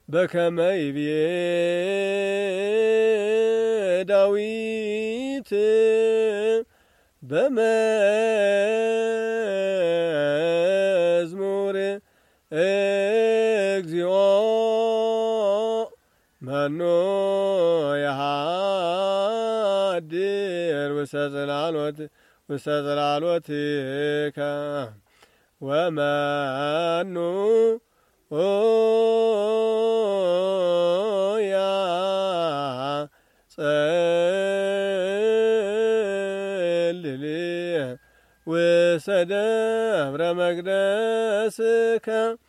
በከመ ይቤ ዳዊት በመዝሙር እግዚኦ መኑ የሃድር ውስተ ጽላሎትከ ወመኑ ያጸልል ውስተ ደብረ መቅደስከ